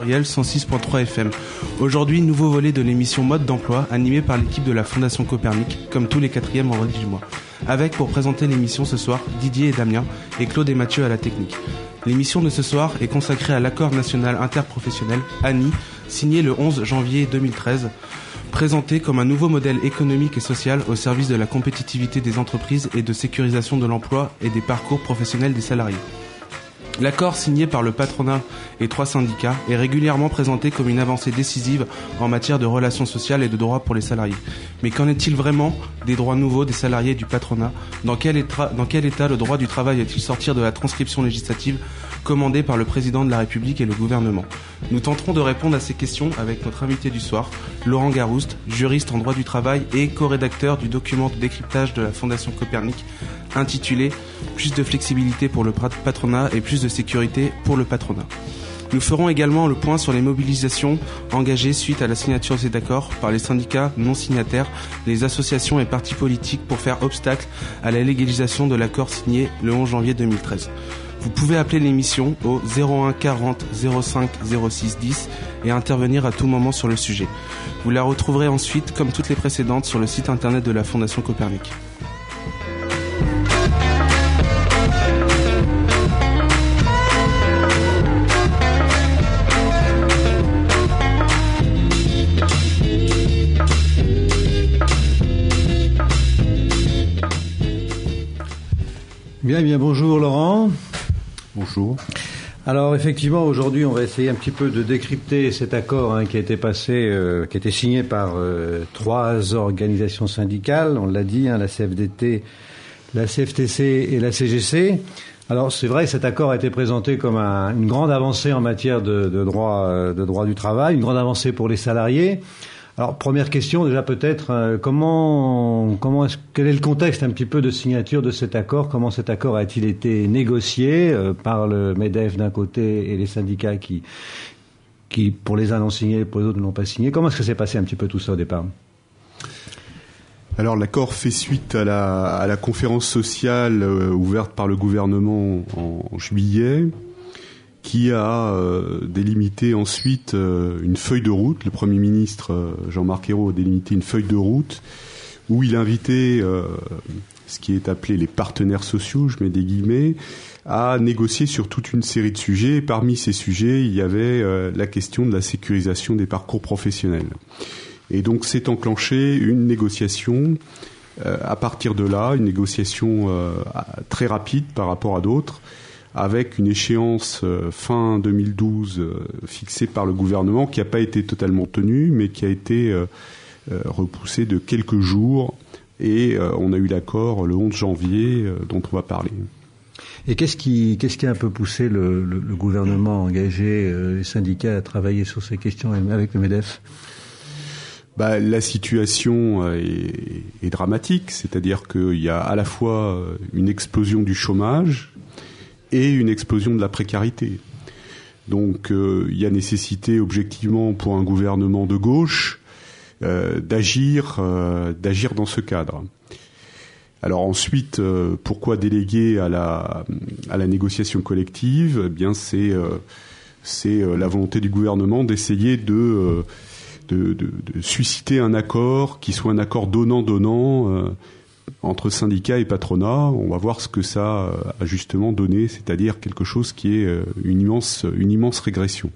pluriel 106.3 FM. Aujourd'hui, nouveau volet de l'émission Mode d'emploi, animé par l'équipe de la Fondation Copernic, comme tous les 4e vendredis du mois. Avec, pour présenter l'émission ce soir, Didier et Damien, et Claude et Mathieu à la technique. L'émission de ce soir est consacrée à l'accord national interprofessionnel, ANI, signé le 11 janvier 2013, présenté comme un nouveau modèle économique et social au service de la compétitivité des entreprises et de sécurisation de l'emploi et des parcours professionnels des salariés. L'accord signé par le patronat et 3 syndicats est régulièrement présenté comme une avancée décisive en matière de relations sociales et de droits pour les salariés. Mais qu'en est-il vraiment des droits nouveaux des salariés et du patronat ? Dans quel état le droit du travail est-il sortir de la transcription législative commandée par le président de la République et le gouvernement ? Nous tenterons de répondre à ces questions avec notre invité du soir, Laurent Garouste, juriste en droit du travail et co-rédacteur du document de décryptage de la Fondation Copernic, intitulé « Plus de flexibilité pour le patronat et plus de sécurité pour le patronat ». Nous ferons également le point sur les mobilisations engagées suite à la signature de cet accord par les syndicats non signataires, les associations et partis politiques pour faire obstacle à la légalisation de l'accord signé le 11 janvier 2013. Vous pouvez appeler l'émission au 01 40 05 06 10 et intervenir à tout moment sur le sujet. Vous la retrouverez ensuite, comme toutes les précédentes, sur le site internet de la Fondation Copernic. Bien, bonjour Laurent. Bonjour. Alors effectivement, aujourd'hui, on va essayer un petit peu de décrypter cet accord qui a été passé, qui a été signé par 3 organisations syndicales, on l'a dit, la CFDT, la CFTC et la CGC. Alors c'est vrai que cet accord a été présenté comme une grande avancée en matière de droit du travail, une grande avancée pour les salariés. Alors première question déjà peut-être, quel est le contexte un petit peu de signature de cet accord ? Comment cet accord a-t-il été négocié par le MEDEF d'un côté et les syndicats qui pour les uns l'ont signé, pour les autres ne l'ont pas signé ? Comment est-ce que s'est passé un petit peu tout ça au départ ? Alors l'accord fait suite à la conférence sociale ouverte par le gouvernement en juillet, qui a délimité ensuite une feuille de route. Le Premier ministre Jean-Marc Ayrault a délimité une feuille de route où il invitait ce qui est appelé les partenaires sociaux, je mets des guillemets, à négocier sur toute une série de sujets. Et parmi ces sujets, il y avait la question de la sécurisation des parcours professionnels. Et donc s'est enclenchée une négociation à partir de là, une négociation très rapide par rapport à d'autres, avec une échéance fin 2012 fixée par le gouvernement qui n'a pas été totalement tenue, mais qui a été repoussée de quelques jours. Et on a eu l'accord le 11 janvier dont on va parler. Et qu'est-ce qui a un peu poussé le gouvernement à engager les syndicats à travailler sur ces questions avec le MEDEF ? La situation est dramatique, c'est-à-dire qu'il y a à la fois une explosion du chômage et une explosion de la précarité. Donc il y a nécessité objectivement pour un gouvernement de gauche d'agir dans ce cadre. Alors ensuite, pourquoi déléguer à la négociation collective ? Eh bien c'est la volonté du gouvernement d'essayer de susciter un accord qui soit un accord donnant-donnant entre syndicats et patronat. On va voir ce que ça a justement donné, c'est-à-dire quelque chose qui est une immense régression.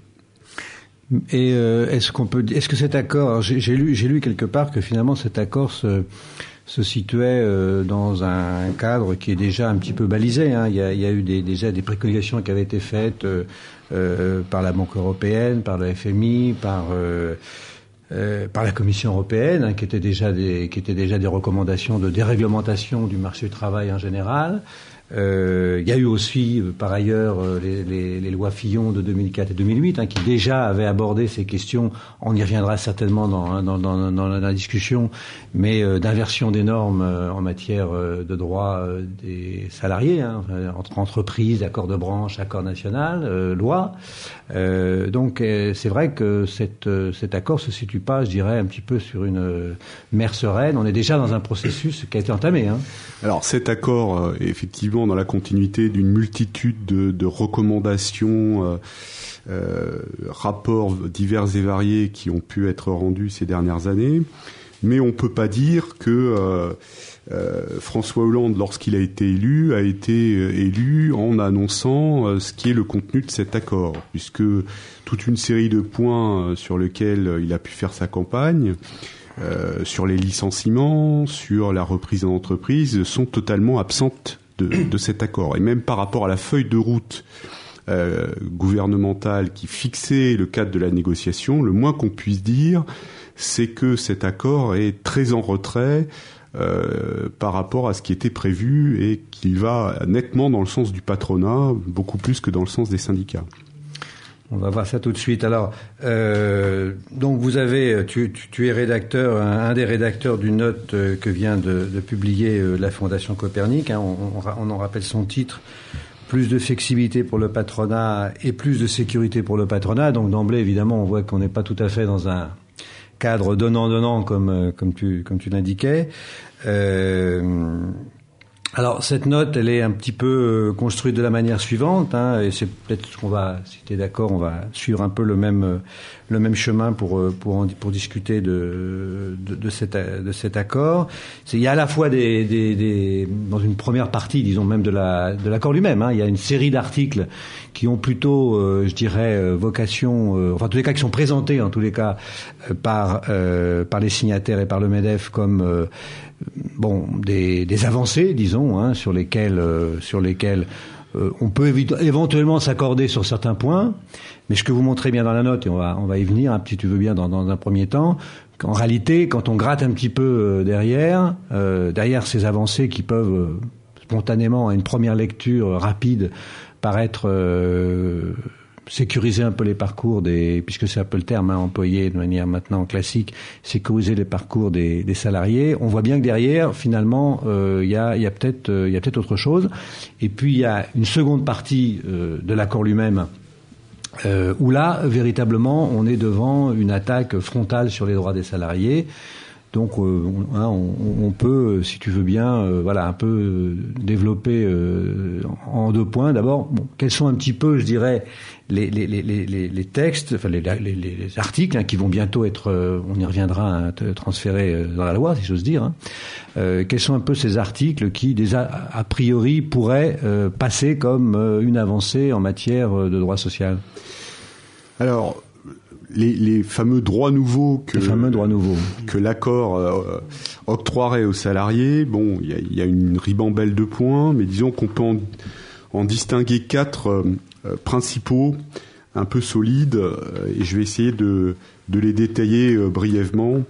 Et est-ce que cet accord, j'ai lu quelque part que finalement cet accord se situait dans un cadre qui est déjà un petit peu balisé. Il y a eu déjà des préconisations qui avaient été faites par la Banque européenne, par le FMI, par la Commission européenne, qui étaient déjà des recommandations de déréglementation du marché du travail en général. Il y a eu aussi, par ailleurs, les lois Fillon de 2004 et 2008, qui déjà avaient abordé ces questions. On y reviendra certainement dans la discussion, mais d'inversion des normes en matière de droit des salariés, entre entreprises, accords de branche, accords national, loi. Donc c'est vrai que cet accord se situe pas, je dirais, un petit peu sur une mer sereine. On est déjà dans un processus qui a été entamé. Alors cet accord, effectivement, effectivement dans la continuité d'une multitude de recommandations, rapports divers et variés qui ont pu être rendus ces dernières années. Mais on peut pas dire que François Hollande, lorsqu'il a été élu en annonçant ce qui est le contenu de cet accord, puisque toute une série de points sur lesquels il a pu faire sa campagne, sur les licenciements, sur la reprise en entreprise, sont totalement absentes de cet accord. Et même par rapport à la feuille de route gouvernementale qui fixait le cadre de la négociation, le moins qu'on puisse dire, c'est que cet accord est très en retrait par rapport à ce qui était prévu et qu'il va nettement dans le sens du patronat, beaucoup plus que dans le sens des syndicats. On va voir ça tout de suite. Alors, donc vous avez, tu es rédacteur, un des rédacteurs d'une note que vient de publier la Fondation Copernic. Hein, on en rappelle son titre. Plus de flexibilité pour le patronat et plus de sécurité pour le patronat. Donc d'emblée, évidemment, on voit qu'on n'est pas tout à fait dans un cadre donnant-donnant comme tu l'indiquais. Alors cette note, elle est un petit peu construite de la manière suivante, hein, et c'est peut-être ce qu'on va, si tu es d'accord, on va suivre un peu le même chemin pour discuter de cet accord. Il y a à la fois dans une première partie, disons même de l'accord lui-même, hein, il y a une série d'articles qui ont plutôt, je dirais, vocation, enfin en tous les cas qui sont présentés en tous les cas par les signataires et par le MEDEF comme des avancées, disons, hein, sur lesquelles on peut éventuellement s'accorder sur certains points, mais ce que vous montrez bien dans la note, et on va y venir, si tu veux bien, dans un premier temps, qu'en réalité, quand on gratte un petit peu derrière ces avancées qui peuvent spontanément, à une première lecture rapide, paraître sécuriser un peu les parcours puisque c'est un peu le terme employé de manière maintenant classique, sécuriser les parcours des salariés. On voit bien que derrière, finalement, il y a peut-être autre chose. Et puis il y a une seconde partie de l'accord lui-même, où là, véritablement, on est devant une attaque frontale sur les droits des salariés. Donc, on peut, si tu veux bien, un peu développer en 2 points. D'abord, quels sont un petit peu, je dirais, les textes, enfin les articles qui vont bientôt être, on y reviendra, transférés dans la loi, si j'ose dire. Quels sont un peu ces articles qui, déjà, a priori, pourraient passer comme une avancée en matière de droit social? Alors, les fameux droits nouveaux que l'accord octroierait aux salariés, il y a une ribambelle de points, mais disons qu'on peut en distinguer 4 principaux, un peu solides, et je vais essayer de les détailler brièvement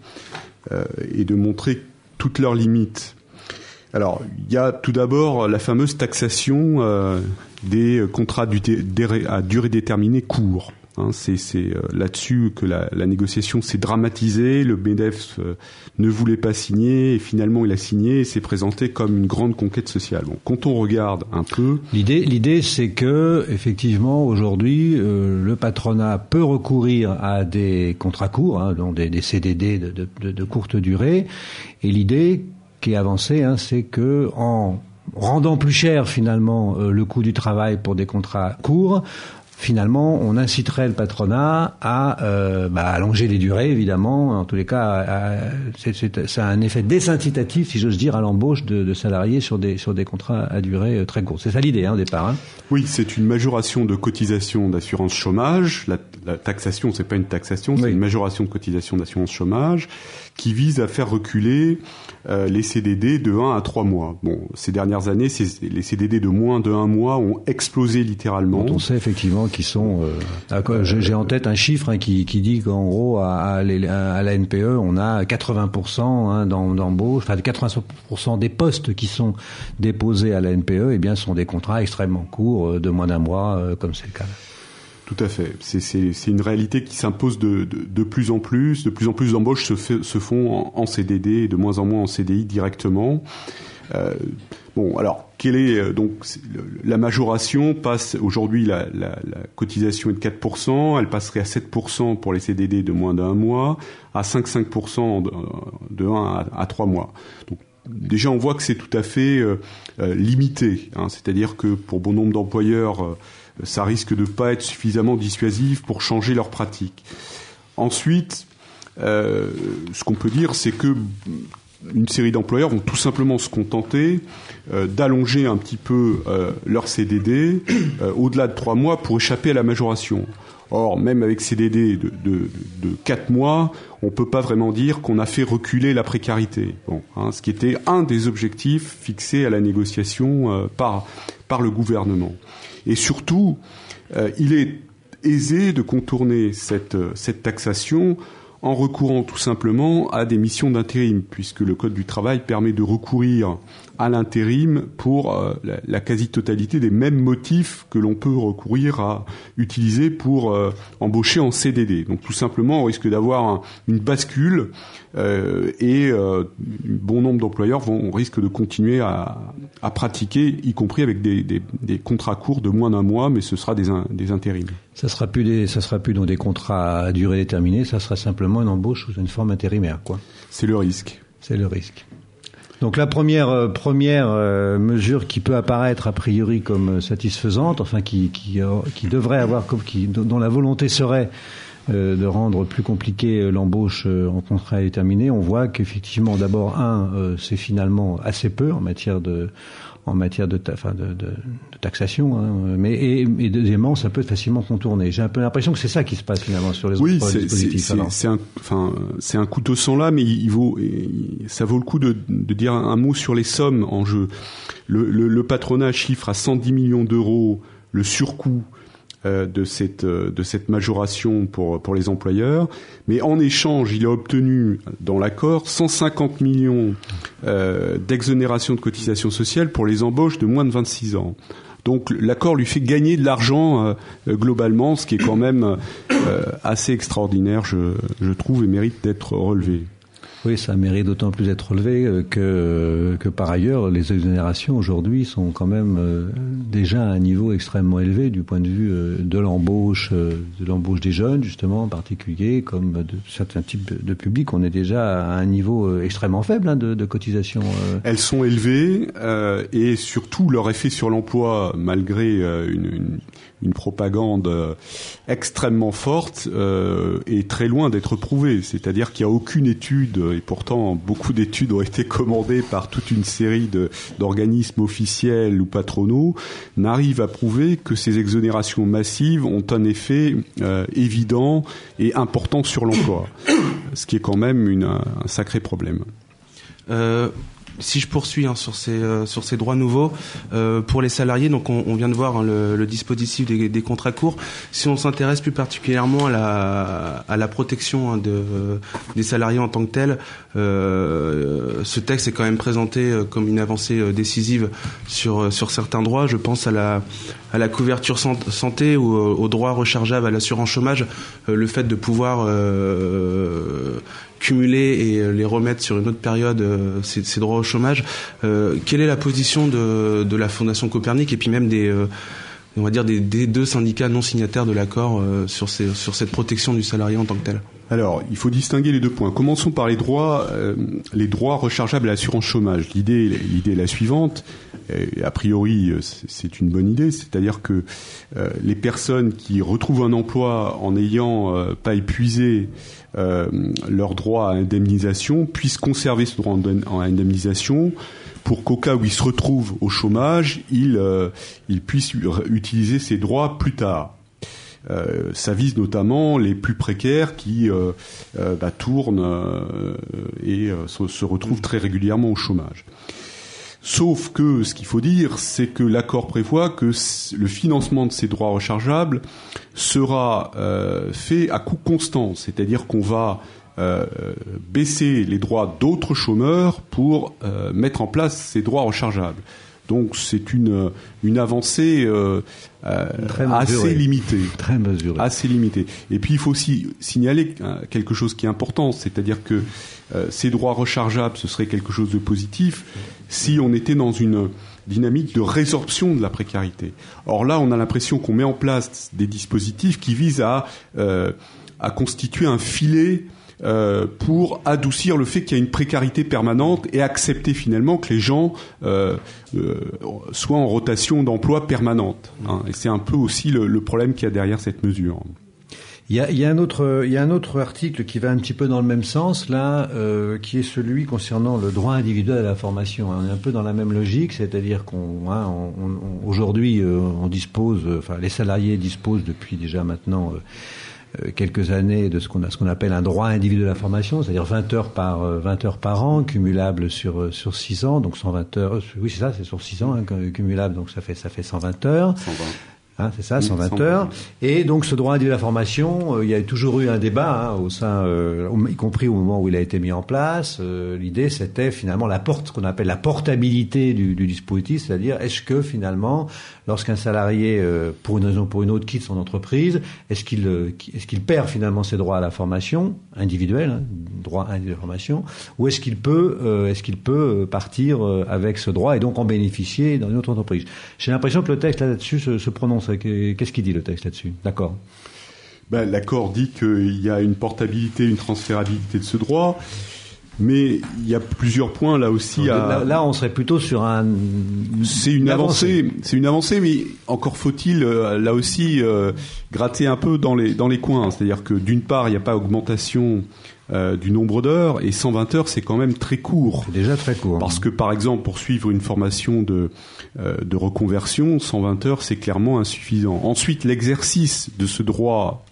et de montrer toutes leurs limites. Alors, il y a tout d'abord la fameuse taxation des contrats à durée déterminée courts. C'est là-dessus que la négociation s'est dramatisée. Le MEDEF ne voulait pas signer et finalement il a signé et s'est présenté comme une grande conquête sociale. Quand on regarde un peu, l'idée c'est que effectivement aujourd'hui le patronat peut recourir à des contrats courts, donc des CDD de courte durée. Et l'idée qui est avancée, c'est que en rendant plus cher finalement le coût du travail pour des contrats courts, finalement, on inciterait le patronat à allonger les durées, évidemment. En tous les cas, ça a un effet désincitatif, si j'ose dire, à l'embauche de salariés sur des contrats à durée très courte. C'est ça l'idée, au départ. Oui, c'est une majoration de cotisation d'assurance chômage. La taxation, c'est pas une taxation, c'est une majoration de cotisation d'assurance chômage qui vise à faire reculer les CDD de 1 à 3 mois. Ces dernières années, les CDD de moins de 1 mois ont explosé littéralement. On sait effectivement qu'ils sont... j'ai en tête un chiffre qui dit qu'en gros, à la NPE, on a 80% d'embauche, enfin 80% des postes qui sont déposés à la NPE, sont des contrats extrêmement courts, de moins d'1 mois, comme c'est le cas. Tout à fait. C'est une réalité qui s'impose de plus en plus. De plus en plus d'embauches se font en CDD et de moins en moins en CDI directement. Alors, quelle est donc la majoration passe aujourd'hui, la cotisation est de 4%, elle passerait à 7% pour les CDD de moins d'1 mois, à 5% de 1 à 3 mois. Donc déjà on voit que c'est tout à fait limité, hein, c'est-à-dire que pour bon nombre d'employeurs, ça risque de pas être suffisamment dissuasif pour changer leurs pratiques. Ensuite, ce qu'on peut dire, c'est que une série d'employeurs vont tout simplement se contenter d'allonger un petit peu leur CDD au-delà de 3 mois pour échapper à la majoration. Or, même avec CDD de 4 mois, on peut pas vraiment dire qu'on a fait reculer la précarité. Bon, hein, ce qui était un des objectifs fixés à la négociation par le gouvernement. Et surtout, il est aisé de contourner cette taxation en recourant tout simplement à des missions d'intérim, puisque le Code du travail permet de recourir à l'intérim pour la quasi-totalité des mêmes motifs que l'on peut recourir à utiliser pour embaucher en CDD. Donc tout simplement, on risque d'avoir une bascule et bon nombre d'employeurs risquent de continuer à pratiquer, y compris avec des contrats courts de moins d'un mois, mais ce sera des intérims. Ça sera plus dans des contrats à durée déterminée, ça sera simplement une embauche sous une forme intérimaire, quoi. C'est le risque. C'est le risque. Donc la première mesure qui peut apparaître a priori comme satisfaisante, enfin qui devrait avoir, dont la volonté serait de rendre plus compliqué l'embauche en contrat déterminé, on voit qu'effectivement d'abord c'est finalement assez peu en matière de taxation, hein, et deuxièmement, ça peut être facilement contourné. J'ai un peu l'impression que c'est ça qui se passe finalement sur les autres dispositifs. C'est un couteau sans lame, mais ça vaut le coup de dire un mot sur les sommes en jeu. Le patronat chiffre à 110 millions d'euros le surcoût de cette majoration pour les employeurs, mais en échange, il a obtenu dans l'accord 150 millions d'exonération de cotisations sociales pour les embauches de moins de 26 ans. Donc l'accord lui fait gagner de l'argent globalement, ce qui est quand même assez extraordinaire, je trouve, et mérite d'être relevé. Oui, ça mérite d'autant plus d'être relevé que par ailleurs, les exonérations aujourd'hui sont quand même déjà à un niveau extrêmement élevé du point de vue de l'embauche des jeunes, justement, en particulier, comme de certains types de publics. On est déjà à un niveau extrêmement faible de cotisation. Elles sont élevées et surtout leur effet sur l'emploi, malgré une propagande extrêmement forte, est très loin d'être prouvée. C'est-à-dire qu'il n'y a aucune étude, et pourtant beaucoup d'études ont été commandées par toute une série d'organismes officiels ou patronaux, n'arrivent à prouver que ces exonérations massives ont un effet évident et important sur l'emploi. Ce qui est quand même un sacré problème. Si je poursuis sur ces droits nouveaux pour les salariés, donc on vient de voir le dispositif des contrats courts. Si on s'intéresse plus particulièrement à la protection des salariés en tant que tel, ce texte est quand même présenté comme une avancée décisive sur certains droits. Je pense à la couverture santé ou aux droits rechargeables à l'assurance chômage, le fait de pouvoir cumuler et les remettre sur une autre période, ces droits au chômage. Quelle est la position de la Fondation Copernic et puis même des deux syndicats non signataires de l'accord sur cette protection du salarié en tant que tel? Alors, il faut distinguer les deux points. Commençons par les droits rechargeables à l'assurance chômage. L'idée est la suivante. A priori, c'est une bonne idée, c'est-à-dire que les personnes qui retrouvent un emploi en n'ayant pas épuisé leur droit à indemnisation puissent conserver ce droit à indemnisation pour qu'au cas où ils se retrouvent au chômage, ils puissent utiliser ces droits plus tard. Ça vise notamment les plus précaires qui tournent et se retrouvent très régulièrement au chômage. Sauf que ce qu'il faut dire, c'est que l'accord prévoit que le financement de ces droits rechargeables sera fait à coût constant, c'est-à-dire qu'on va baisser les droits d'autres chômeurs pour mettre en place ces droits rechargeables. Donc c'est une avancée assez limitée. Très mesurée. Assez limitée. Et puis il faut aussi signaler quelque chose qui est important, c'est-à-dire que ces droits rechargeables, ce serait quelque chose de positif si on était dans une dynamique de résorption de la précarité. Or là, on a l'impression qu'on met en place des dispositifs qui visent à constituer un filet pour adoucir le fait qu'il y a une précarité permanente et accepter finalement que les gens soient en rotation d'emploi permanente. Hein. Et c'est un peu aussi le problème qu'il y a derrière cette mesure. Il y a un autre article qui va un petit peu dans le même sens là, qui est celui concernant le droit individuel à la formation. On est un peu dans la même logique, c'est-à-dire aujourd'hui on dispose, enfin les salariés disposent depuis déjà maintenant quelques années de ce qu'on appelle un droit individuel à la formation, c'est-à-dire 20 heures par an, cumulable sur 6 ans, donc 120 heures. Oui, c'est ça, c'est sur 6 ans, cumulable, donc ça fait 120 heures. 120. Hein, c'est ça, 120 heures. Et donc, ce droit individuel à la formation, il y a toujours eu un débat au sein, y compris au moment où il a été mis en place. L'idée, c'était finalement ce qu'on appelle la portabilité du dispositif, c'est-à-dire est-ce que finalement, lorsqu'un salarié, pour une raison ou pour une autre, quitte son entreprise, est-ce qu'il perd finalement ses droits à la formation individuelle, droit individuel à la formation, ou est-ce qu'il peut partir avec ce droit et donc en bénéficier dans une autre entreprise. J'ai l'impression que le texte là-dessus se prononce. Qu'est-ce qu'il dit le texte là-dessus ? D'accord. L'accord dit qu'il y a une portabilité, une transférabilité de ce droit, mais il y a plusieurs points là aussi. Là, on serait plutôt sur C'est une avancée. C'est une avancée, mais encore faut-il là aussi gratter un peu dans les coins. C'est-à-dire que d'une part, il n'y a pas augmentation du nombre d'heures, et 120 heures, c'est quand même très court. C'est déjà très court. Parce que, par exemple, pour suivre une formation de reconversion, 120 heures, c'est clairement insuffisant. Ensuite, l'exercice de ce droit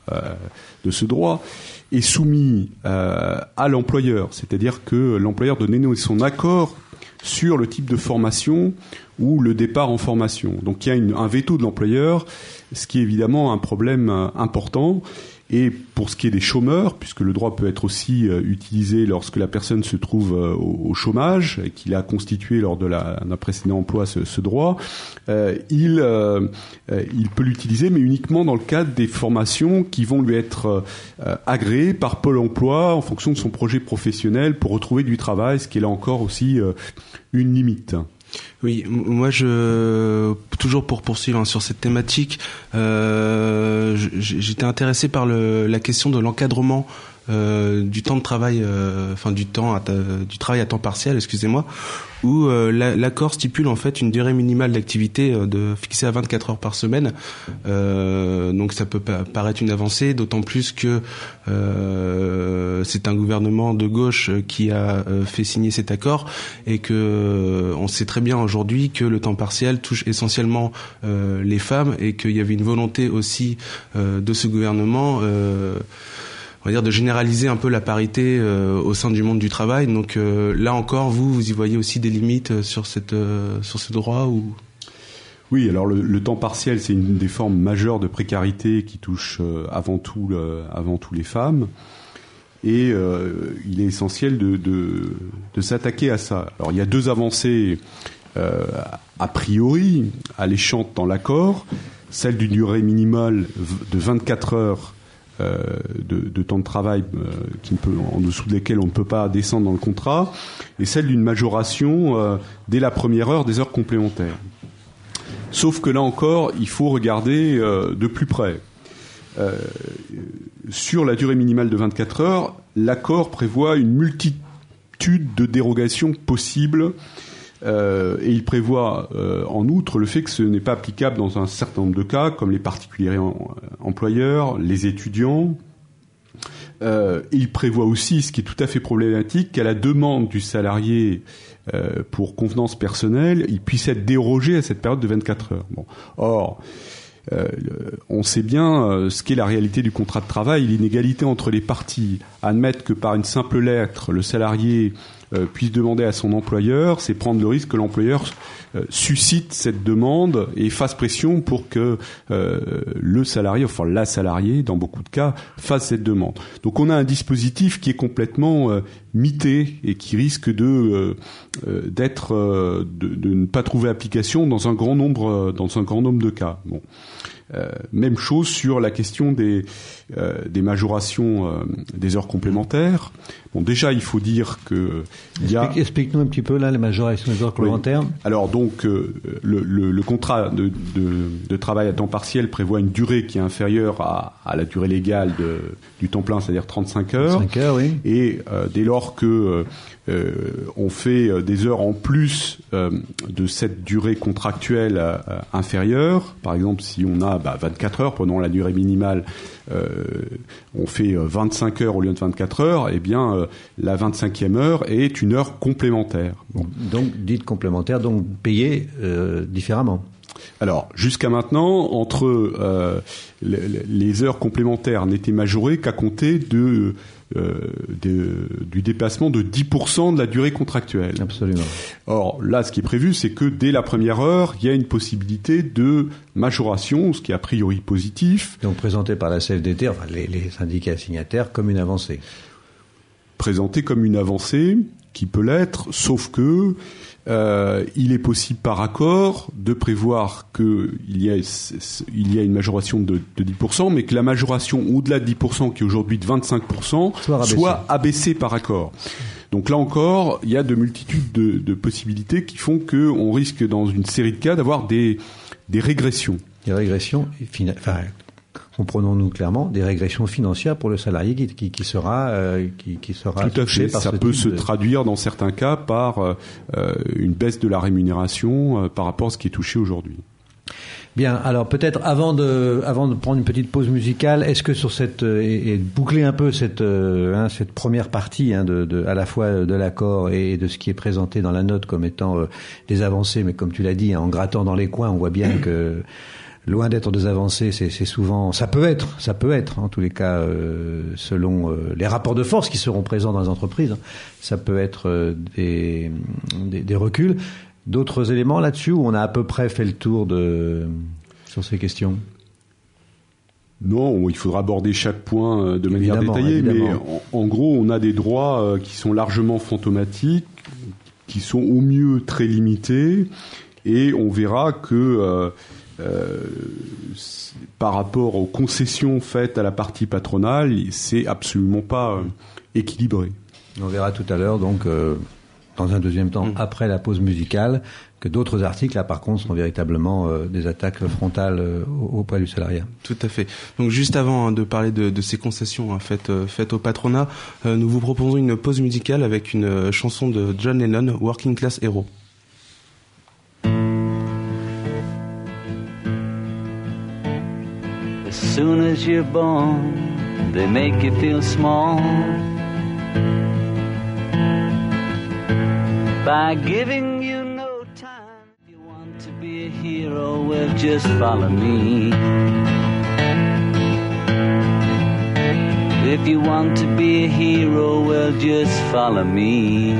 est soumis à l'employeur. C'est-à-dire que l'employeur doit donner son accord sur le type de formation ou le départ en formation. Donc, il y a un veto de l'employeur, ce qui est évidemment un problème important. Et pour ce qui est des chômeurs, puisque le droit peut être aussi utilisé lorsque la personne se trouve au chômage et qu'il a constitué lors d'un précédent emploi ce droit, il peut l'utiliser, mais uniquement dans le cadre des formations qui vont lui être agréées par Pôle emploi en fonction de son projet professionnel pour retrouver du travail, ce qui est là encore aussi une limite. Oui, moi toujours pour poursuivre sur cette thématique, j'étais intéressé par la question de l'encadrement du temps de travail, du travail à temps partiel, excusez-moi, où l'accord stipule en fait une durée minimale d'activité fixée à 24 heures par semaine. Donc ça peut paraître une avancée, d'autant plus que c'est un gouvernement de gauche qui a fait signer cet accord, et que on sait très bien aujourd'hui que le temps partiel touche essentiellement les femmes, et qu'il y avait une volonté aussi de ce gouvernement on va dire de généraliser un peu la parité au sein du monde du travail. Donc là encore, vous y voyez aussi des limites sur ce droit ou... Oui, alors le temps partiel, c'est une des formes majeures de précarité qui touche avant tout les femmes. Et il est essentiel de s'attaquer à ça. Alors il y a deux avancées a priori alléchantes dans l'accord, celle d'une durée minimale de 24 heures de temps de travail en dessous desquels on ne peut pas descendre dans le contrat, et celle d'une majoration dès la première heure des heures complémentaires. Sauf que là encore, il faut regarder de plus près. Sur la durée minimale de 24 heures, l'accord prévoit une multitude de dérogations possibles, et il prévoit en outre le fait que ce n'est pas applicable dans un certain nombre de cas, comme les particuliers employeurs, les étudiants. Et il prévoit aussi, ce qui est tout à fait problématique, qu'à la demande du salarié pour convenance personnelle, il puisse être dérogé à cette période de 24 heures. Bon. Or, on sait bien ce qu'est la réalité du contrat de travail, l'inégalité entre les parties. Admettre que par une simple lettre, le salarié puisse demander à son employeur, c'est prendre le risque que l'employeur suscite cette demande et fasse pression pour que le salarié, enfin la salariée, dans beaucoup de cas, fasse cette demande. Donc on a un dispositif qui est complètement mité et qui risque de ne pas trouver application dans un grand nombre de cas. Bon. Même chose sur la question des majorations des heures complémentaires. Bon, déjà, il faut dire que Explique-nous un petit peu là les majorations des heures complémentaires. Oui. Alors donc, le contrat de travail à temps partiel prévoit une durée qui est inférieure à la durée légale du temps plein, c'est-à-dire 35 heures. 35 heures, oui. Et dès lors que on fait des heures en plus de cette durée contractuelle inférieure, par exemple, si on a 24 heures, prenons la durée minimale, on fait 25 heures au lieu de 24 heures, eh bien, la 25e heure est une heure complémentaire. Bon. Donc, dite complémentaire, donc payée différemment. Alors, jusqu'à maintenant, les heures complémentaires n'étaient majorées qu'à compter du dépassement de 10% de la durée contractuelle. Absolument. Or, là, ce qui est prévu, c'est que dès la première heure, il y a une possibilité de majoration, ce qui est a priori positif. Donc, présenté par la CFDT, enfin les syndicats signataires, comme une avancée. Présenté comme une avancée, qui peut l'être, sauf que il est possible par accord de prévoir qu'il y a une majoration de 10%, mais que la majoration au-delà de 10%, qui est aujourd'hui de 25%, soit abaissée par accord. Donc là encore, il y a de multitudes de possibilités qui font qu'on risque dans une série de cas d'avoir des régressions. Des régressions, comprenons-nous clairement, des régressions financières pour le salarié qui sera tout à fait. Ça peut se traduire dans certains cas par une baisse de la rémunération par rapport à ce qui est touché aujourd'hui. Bien, alors peut-être avant de prendre une petite pause musicale, est-ce que sur et boucler un peu cette première partie à la fois de l'accord et de ce qui est présenté dans la note comme étant des avancées, mais comme tu l'as dit, en grattant dans les coins, on voit bien que loin d'être des avancées, c'est souvent, ça peut être, en tous les cas, selon les rapports de force qui seront présents dans les entreprises, ça peut être des reculs. D'autres éléments là-dessus où on a à peu près fait le tour sur ces questions? Non, il faudra aborder chaque point de manière détaillée, mais en gros, on a des droits qui sont largement fantomatiques, qui sont au mieux très limités, et on verra que par rapport aux concessions faites à la partie patronale, c'est absolument pas équilibré. On verra tout à l'heure, donc, dans un deuxième temps, après la pause musicale, que d'autres articles, là, par contre, sont véritablement des attaques frontales au poids du salariat. Tout à fait. Donc, juste avant de parler de ces concessions faites au patronat, nous vous proposons une pause musicale avec une chanson de John Lennon, Working Class Hero. As soon as you're born, they make you feel small by giving you no time. If you want to be a hero, well, just follow me. If you want to be a hero, well, just follow me.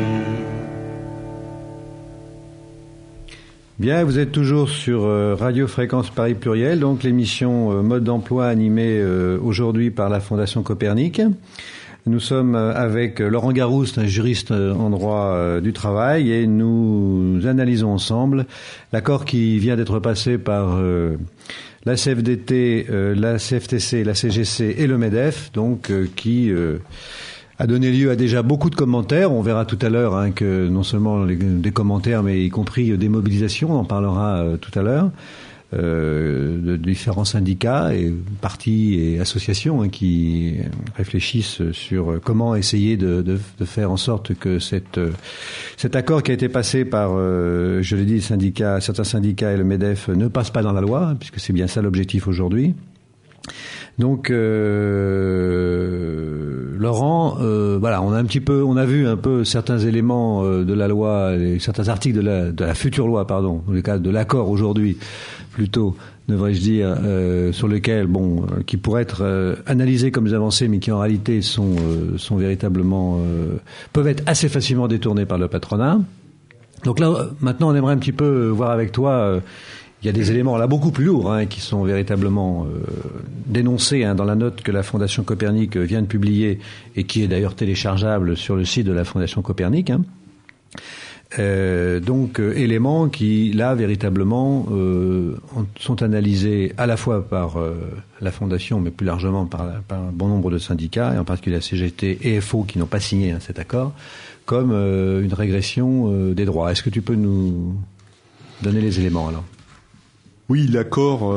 Bien, vous êtes toujours sur Radio Fréquence Paris Pluriel, donc l'émission Mode d'emploi animée aujourd'hui par la Fondation Copernic. Nous sommes avec Laurent Garouste, un juriste en droit du travail, et nous analysons ensemble l'accord qui vient d'être passé par la CFDT, la CFTC, la CGC et le MEDEF, donc qui a donné lieu à déjà beaucoup de commentaires. On verra tout à l'heure que non seulement des commentaires, mais y compris des mobilisations, on en parlera tout à l'heure, de différents syndicats et partis et associations qui réfléchissent sur comment essayer de faire en sorte que cet accord qui a été passé par, je l'ai dit, certains syndicats et le MEDEF ne passe pas dans la loi, puisque c'est bien ça l'objectif aujourd'hui. Donc, Laurent, voilà, on a vu un peu certains éléments de la loi, certains articles de la future loi, pardon, dans le cas de l'accord aujourd'hui, plutôt, devrais-je dire, sur lesquels, qui pourraient être analysés comme des avancées, mais qui en réalité sont véritablement peuvent être assez facilement détournés par le patronat. Donc là, maintenant, on aimerait un petit peu voir avec toi. Il y a des éléments là beaucoup plus lourds qui sont véritablement dénoncés dans la note que la Fondation Copernic vient de publier et qui est d'ailleurs téléchargeable sur le site de la Fondation Copernic. Donc éléments qui, là, véritablement, sont analysés à la fois par la Fondation, mais plus largement par un bon nombre de syndicats, et en particulier la CGT et FO, qui n'ont pas signé cet accord, comme une régression des droits. Est-ce que tu peux nous donner les éléments, alors ? Oui, l'accord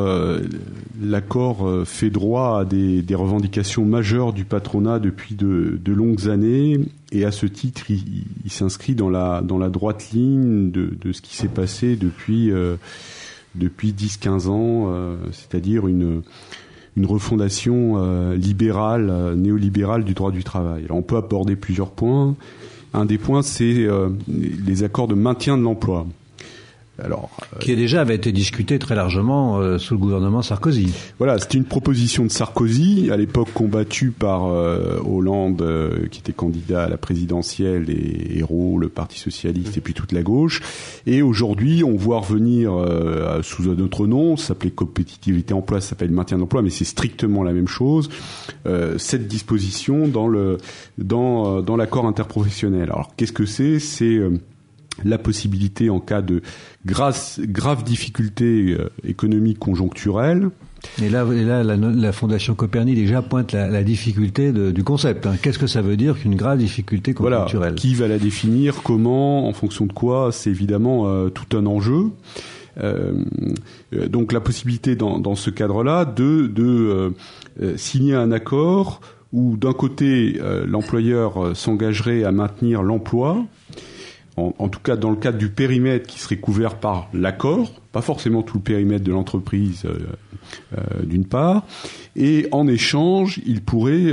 fait droit à des revendications majeures du patronat depuis de longues années, et à ce titre, il s'inscrit dans la droite ligne de ce qui s'est passé depuis 10-15 ans, c'est-à-dire une refondation libérale, néolibérale du droit du travail. Alors on peut aborder plusieurs points. Un des points, c'est les accords de maintien de l'emploi. Alors, qui déjà avait été discuté très largement sous le gouvernement Sarkozy. Voilà, c'était une proposition de Sarkozy, à l'époque combattue par Hollande, qui était candidat à la présidentielle, et Ayrault, le Parti socialiste, et puis toute la gauche. Et aujourd'hui, on voit revenir sous un autre nom, ça s'appelait compétitivité emploi, ça s'appelle maintien d'emploi, mais c'est strictement la même chose. Cette disposition dans l'accord interprofessionnel. Alors, qu'est-ce que c'est ? C'est la possibilité, en cas de graves difficultés économiques conjoncturelles. Et là, la Fondation Copernic déjà pointe la difficulté du concept. Qu'est-ce que ça veut dire qu'une grave difficulté conjoncturelle ? Voilà. Qui va la définir ? Comment ? En fonction de quoi ? C'est évidemment tout un enjeu. Donc la possibilité dans ce cadre-là de signer un accord où d'un côté l'employeur s'engagerait à maintenir l'emploi, en tout cas dans le cadre du périmètre qui serait couvert par l'accord, pas forcément tout le périmètre de l'entreprise d'une part, et en échange, il pourrait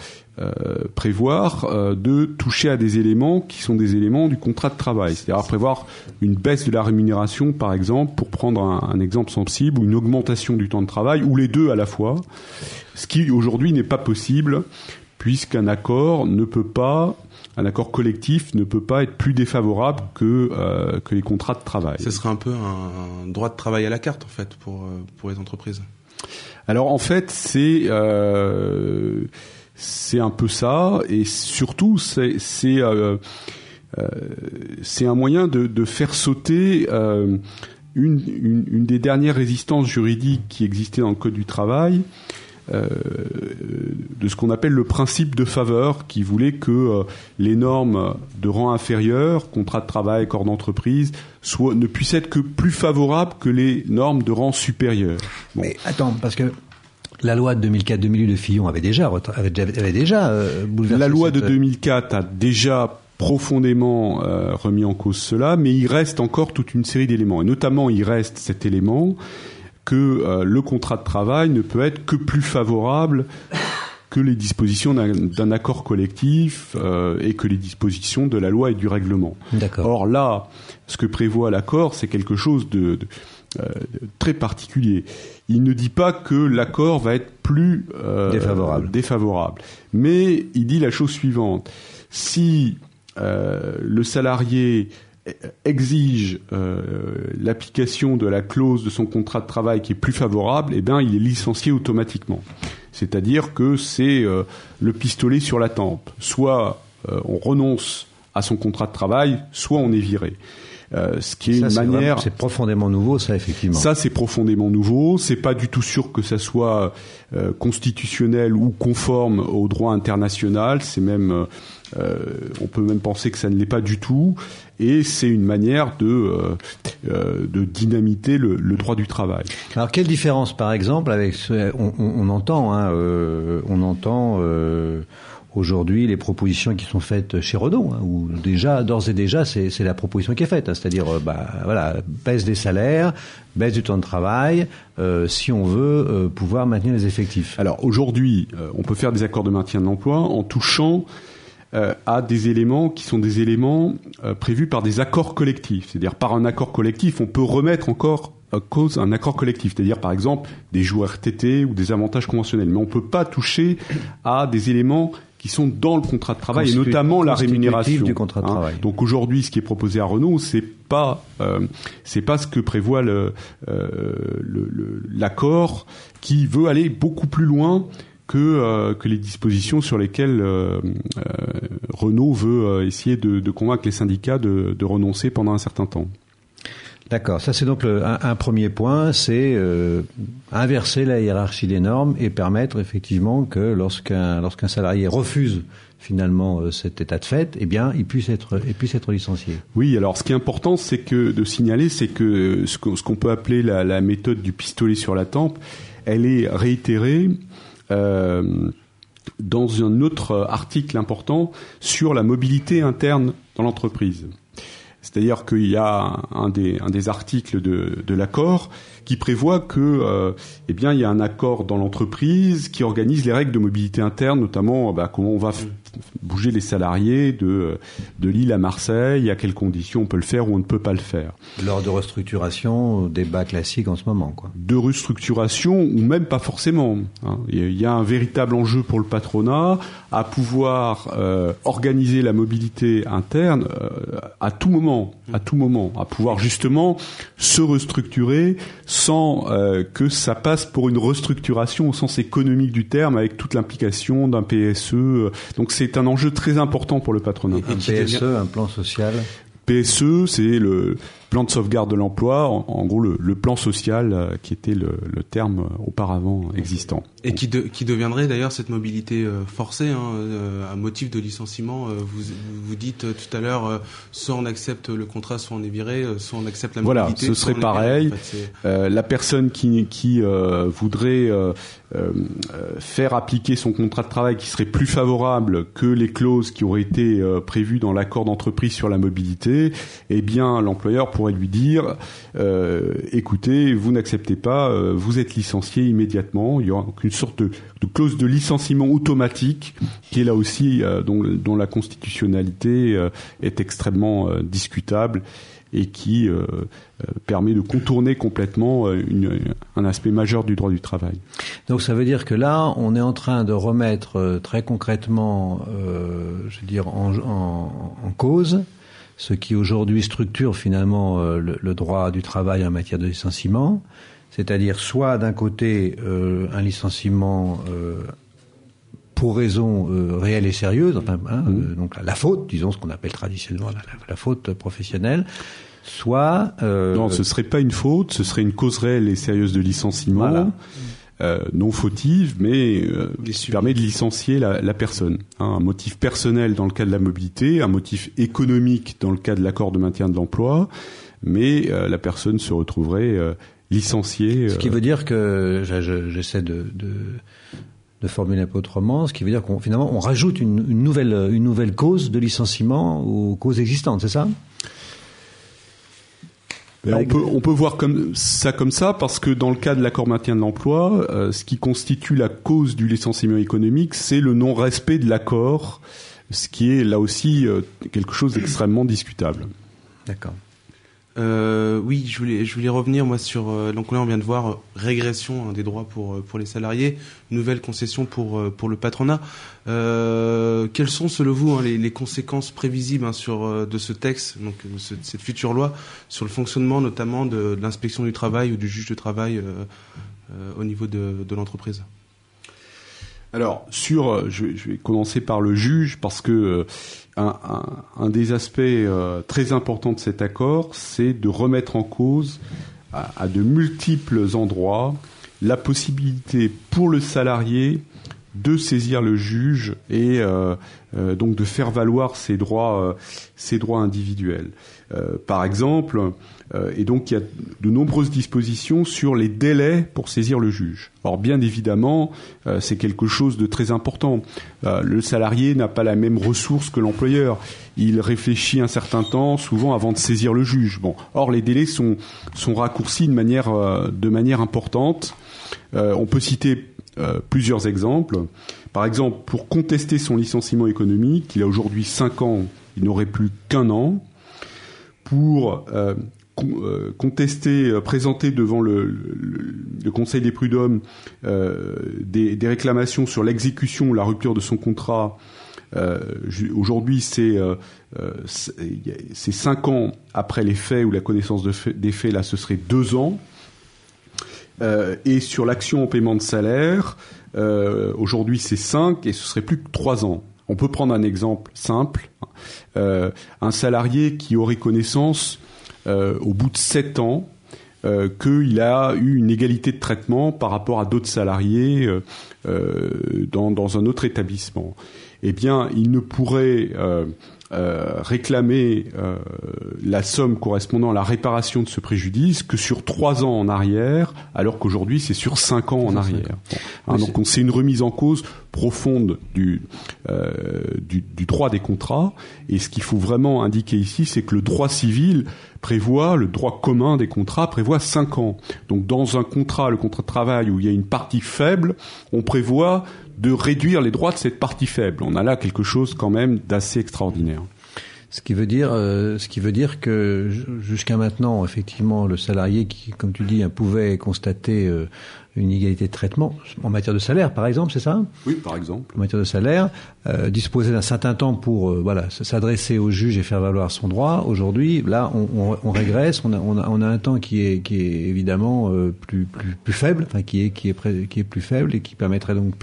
prévoir de toucher à des éléments qui sont des éléments du contrat de travail, c'est-à-dire prévoir une baisse de la rémunération, par exemple, pour prendre un exemple sensible, ou une augmentation du temps de travail, ou les deux à la fois, ce qui aujourd'hui n'est pas possible, puisqu'un accord collectif ne peut pas être plus défavorable que les contrats de travail. Ce serait un peu un droit de travail à la carte, en fait, pour les entreprises. Alors, en fait, c'est un peu ça, et surtout, c'est un moyen de faire sauter une des dernières résistances juridiques qui existait dans le Code du travail, de ce qu'on appelle le principe de faveur, qui voulait que les normes de rang inférieur, contrat de travail, accord d'entreprise, ne puissent être que plus favorables que les normes de rang supérieur. Bon. Mais attends, parce que la loi de 2004-2008 de Fillon avait déjà bouleversé. La loi de 2004 a déjà profondément remis en cause cela, mais il reste encore toute une série d'éléments. Et notamment, il reste cet élément que le contrat de travail ne peut être que plus favorable que les dispositions d'un accord collectif et que les dispositions de la loi et du règlement. D'accord. Or là, ce que prévoit l'accord, c'est quelque chose de très particulier. Il ne dit pas que l'accord va être plus défavorable. Mais il dit la chose suivante. Si le salarié exige l'application de la clause de son contrat de travail qui est plus favorable, eh bien, il est licencié automatiquement. C'est-à-dire que c'est le pistolet sur la tempe. Soit on renonce à son contrat de travail, soit on est viré. Ce qui est une manière. C'est profondément nouveau, ça, effectivement. Ça, c'est profondément nouveau. C'est pas du tout sûr que ça soit constitutionnel ou conforme au droit international. C'est même, on peut même penser que ça ne l'est pas du tout. Et c'est une manière de dynamiter le droit du travail. Alors, quelle différence, par exemple, avec on entend aujourd'hui les propositions qui sont faites chez Renault, où déjà, d'ores et déjà, c'est la proposition qui est faite, c'est-à-dire baisse des salaires, baisse du temps de travail, si on veut pouvoir maintenir les effectifs. Alors aujourd'hui, on peut faire des accords de maintien de l'emploi en touchant à des éléments qui sont des éléments prévus par des accords collectifs, c'est-à-dire par un accord collectif, on peut remettre encore à cause un accord collectif, c'est-à-dire par exemple des jours RTT ou des avantages conventionnels, mais on peut pas toucher à des éléments qui sont dans le contrat de travail et notamment la rémunération du contrat de travail. Donc aujourd'hui, ce qui est proposé à Renault, c'est pas ce que prévoit l'accord, qui veut aller beaucoup plus loin que les dispositions sur lesquelles Renault veut essayer de convaincre les syndicats de renoncer pendant un certain temps. D'accord, ça c'est donc un premier point, c'est inverser la hiérarchie des normes et permettre effectivement que lorsqu'un salarié refuse finalement cet état de fait, eh bien il puisse être licencié. Oui, alors ce qui est important, c'est que de signaler, c'est que ce qu'on peut appeler la méthode du pistolet sur la tempe, elle est réitérée dans un autre article important sur la mobilité interne dans l'entreprise. C'est-à-dire qu'il y a un des articles de l'accord qui prévoit que il y a un accord dans l'entreprise qui organise les règles de mobilité interne, notamment comment on va bouger les salariés de Lille à Marseille, à quelles conditions on peut le faire ou on ne peut pas le faire. Lors de restructuration, débat classique en ce moment, quoi. De restructuration ou même pas forcément. Il y a un véritable enjeu pour le patronat à pouvoir organiser la mobilité interne à tout moment, à pouvoir justement se restructurer sans que ça passe pour une restructuration au sens économique du terme, avec toute l'implication d'un PSE. Donc c'est un enjeu très important pour le patronat. Un PSE, un plan social. PSE, c'est le plan de sauvegarde de l'emploi, en gros le plan social qui était le terme auparavant existant. Et qui deviendrait d'ailleurs cette mobilité forcée, un motif de licenciement. Vous dites tout à l'heure, soit on accepte le contrat, soit on est viré, soit on accepte la mobilité. Voilà, ce serait pareil. En fait, la personne qui voudrait faire appliquer son contrat de travail qui serait plus favorable que les clauses qui auraient été prévues dans l'accord d'entreprise sur la mobilité, eh bien l'employeur pourrait lui dire écoutez, vous n'acceptez pas, vous êtes licencié immédiatement. Il y aura une sorte de clause de licenciement automatique qui est là aussi dont la constitutionnalité est extrêmement discutable et qui permet de contourner complètement un aspect majeur du droit du travail. Donc ça veut dire que là, on est en train de remettre très concrètement, en cause ce qui aujourd'hui structure finalement le droit du travail en matière de licenciement, c'est-à-dire soit d'un côté un licenciement pour raison réelle et sérieuse, donc la faute, disons ce qu'on appelle traditionnellement la faute professionnelle, soit... Non, ce serait pas une faute, ce serait une cause réelle et sérieuse de licenciement. Voilà. Non fautive, mais qui permet de licencier la personne. Un motif personnel dans le cas de la mobilité, un motif économique dans le cas de l'accord de maintien de l'emploi, mais la personne se retrouverait licenciée. Ce qui veut dire que, j'essaie de formuler un peu autrement, ce qui veut dire qu'on finalement on rajoute une nouvelle cause de licenciement aux causes existantes, c'est ça ? On peut voir comme ça parce que dans le cas de l'accord maintien de l'emploi, ce qui constitue la cause du licenciement économique, c'est le non-respect de l'accord, ce qui est là aussi quelque chose d'extrêmement discutable. D'accord. Oui, je voulais revenir moi sur donc là on vient de voir régression des droits pour les salariés, nouvelle concession pour le patronat. Quelles sont selon vous les conséquences prévisibles de ce texte, donc cette future loi, sur le fonctionnement notamment de l'inspection du travail ou du juge de travail au niveau de l'entreprise? Alors, je vais commencer par le juge parce que un des aspects très importants de cet accord, c'est de remettre en cause à de multiples endroits la possibilité pour le salarié de saisir le juge et donc de faire valoir ses droits individuels. Par exemple, et donc il y a de nombreuses dispositions sur les délais pour saisir le juge. Or, bien évidemment, c'est quelque chose de très important. Le salarié n'a pas la même ressource que l'employeur. Il réfléchit un certain temps, souvent avant de saisir le juge. Bon, or les délais sont raccourcis de manière importante. On peut citer plusieurs exemples. Par exemple, pour contester son licenciement économique, il a aujourd'hui 5 ans, il n'aurait plus qu'1 an. Pour contester, présenter devant le Conseil des prud'hommes des réclamations sur l'exécution ou la rupture de son contrat, aujourd'hui c'est 5 ans après les faits ou la connaissance des faits, là ce serait 2 ans. Et sur l'action en paiement de salaire, Aujourd'hui, c'est 5 et ce serait plus que 3 ans. On peut prendre un exemple simple. Un salarié qui aurait connaissance au bout de 7 ans qu'il a eu une égalité de traitement par rapport à d'autres salariés dans un autre établissement. Eh bien, il ne pourrait réclamer la somme correspondant à la réparation de ce préjudice que sur 3 ans en arrière, alors qu'aujourd'hui c'est sur 5 ans en arrière. Bon. Donc c'est une remise en cause profonde du droit des contrats, et ce qu'il faut vraiment indiquer ici, c'est que le droit civil prévoit, le droit commun des contrats prévoit 5 ans. Donc dans un contrat, le contrat de travail où il y a une partie faible, on prévoit de réduire les droits de cette partie faible. On a là quelque chose quand même d'assez extraordinaire. Ce qui veut dire que jusqu'à maintenant, effectivement, le salarié qui, comme tu dis, pouvait constater une égalité de traitement en matière de salaire, par exemple, c'est ça ? Oui, par exemple. En matière de salaire, disposer d'un certain temps pour s'adresser au juge et faire valoir son droit. Aujourd'hui, là, on régresse. On a un temps qui est évidemment plus faible, enfin qui est plus faible et qui permettrait donc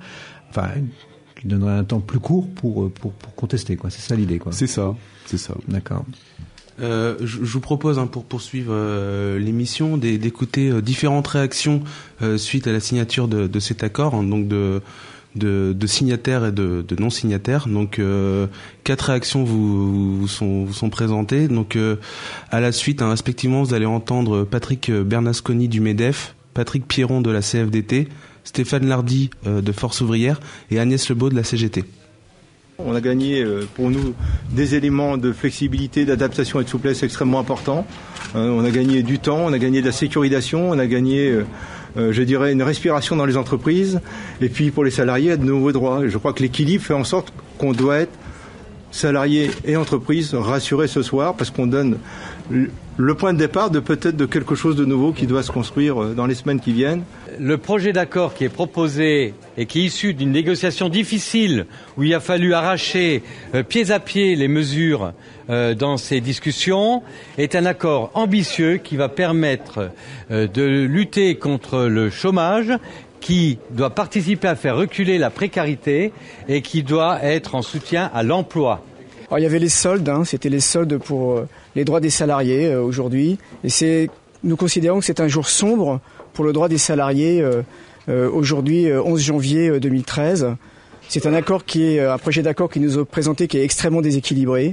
qui donnerait un temps plus court pour contester, quoi. C'est ça l'idée, quoi. C'est ça. D'accord. Je vous propose, pour poursuivre l'émission, d'écouter différentes réactions suite à la signature de cet accord, donc de signataires et de non signataires. Donc 4 réactions vous sont présentées. Donc à la suite, respectivement, vous allez entendre Patrick Bernasconi du MEDEF, Patrick Pierron de la CFDT, Stéphane Lardy de Force Ouvrière et Agnès Lebeau de la CGT. On a gagné pour nous des éléments de flexibilité, d'adaptation et de souplesse extrêmement importants. On a gagné du temps, on a gagné de la sécurisation, on a gagné, je dirais, une respiration dans les entreprises. Et puis pour les salariés, de nouveaux droits. Et je crois que l'équilibre fait en sorte qu'on doit être salariés et entreprises rassurés ce soir, parce qu'on donne le point de départ de peut-être de quelque chose de nouveau qui doit se construire dans les semaines qui viennent. Le projet d'accord qui est proposé et qui est issu d'une négociation difficile où il a fallu arracher pied à pied les mesures dans ces discussions est un accord ambitieux qui va permettre de lutter contre le chômage, qui doit participer à faire reculer la précarité et qui doit être en soutien à l'emploi. Alors, il y avait les soldes, c'était les soldes pour les droits des salariés aujourd'hui. Et nous considérons que c'est un jour sombre pour le droit des salariés aujourd'hui, 11 janvier 2013. C'est un projet d'accord qui nous est présenté qui est extrêmement déséquilibré.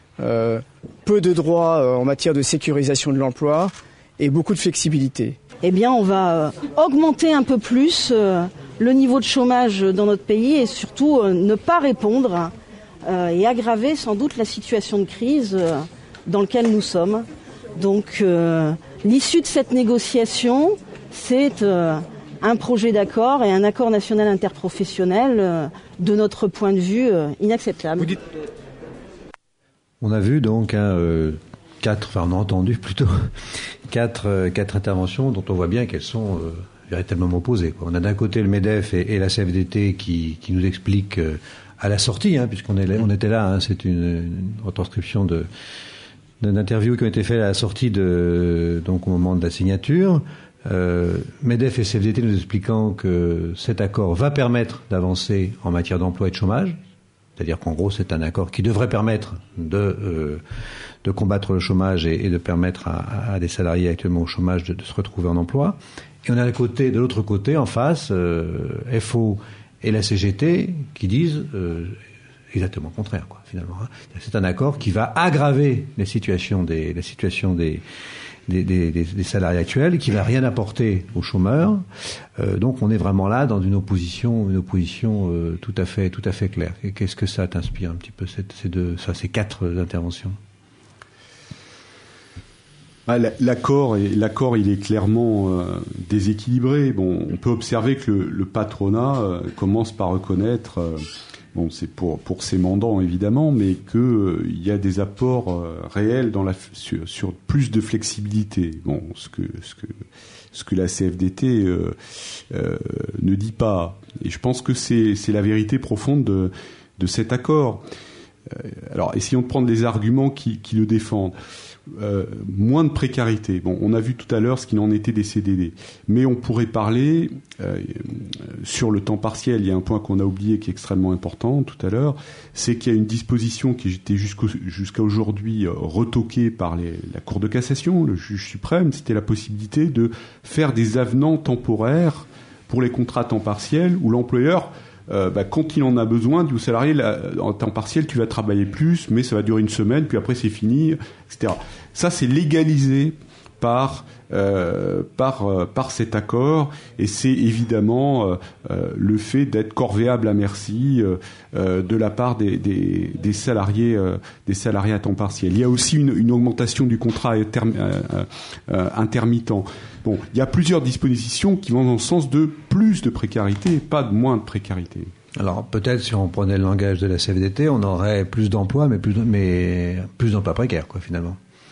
Peu de droits en matière de sécurisation de l'emploi et beaucoup de flexibilité. Eh bien, on va augmenter un peu plus le niveau de chômage dans notre pays et surtout ne pas répondre et aggraver sans doute la situation de crise dans laquelle nous sommes. Donc, l'issue de cette négociation, c'est un projet d'accord et un accord national interprofessionnel de notre point de vue inacceptable. On a vu donc on a entendu plutôt quatre interventions dont on voit bien qu'elles sont véritablement opposées, quoi. On a d'un côté le MEDEF et la CFDT qui nous expliquent à la sortie, puisqu'on était là, c'est une retranscription d'une interview qui a été faite à la sortie donc au moment de la signature. MEDEF et CFDT nous expliquant que cet accord va permettre d'avancer en matière d'emploi et de chômage. C'est-à-dire qu'en gros, c'est un accord qui devrait permettre de combattre le chômage et de permettre à des salariés actuellement au chômage de se retrouver en emploi. Et on a de l'autre côté, en face, FO et la CGT qui disent exactement le contraire, quoi, finalement. C'est un accord qui va aggraver les situations des salariés actuels, qui va rien apporter aux chômeurs. Donc on est vraiment là dans une opposition tout à fait claire. Et qu'est-ce que ça t'inspire un petit peu ces 4 interventions? L'accord, il est clairement déséquilibré. Bon, on peut observer que le patronat commence par reconnaître. C'est pour ses mandants évidemment, mais qu'il y a des apports réels sur plus de flexibilité. Bon, ce que la CFDT ne dit pas. Et je pense que c'est la vérité profonde de cet accord. Alors, essayons de prendre les arguments qui le défendent. moins de précarité. Bon, on a vu tout à l'heure ce qu'il en était des CDD, mais on pourrait parler sur le temps partiel. Il y a un point qu'on a oublié qui est extrêmement important tout à l'heure, c'est qu'il y a une disposition qui était jusqu'à aujourd'hui retoquée par la Cour de cassation, le juge suprême. C'était la possibilité de faire des avenants temporaires pour les contrats temps partiel où l'employeur quand il en a besoin, dit au salarié, en temps partiel, tu vas travailler plus, mais ça va durer une semaine, puis après c'est fini, etc. Ça, c'est légalisé par cet accord, et c'est évidemment le fait d'être corvéable à merci de la part des salariés à temps partiel. Il y a aussi une augmentation du contrat intermittent. Bon, il y a plusieurs dispositions qui vont dans le sens de plus de précarité et pas de moins de précarité. Alors peut-être si on prenait le langage de la CFDT, on aurait plus d'emplois, mais plus d'emplois précaires, quoi, finalement.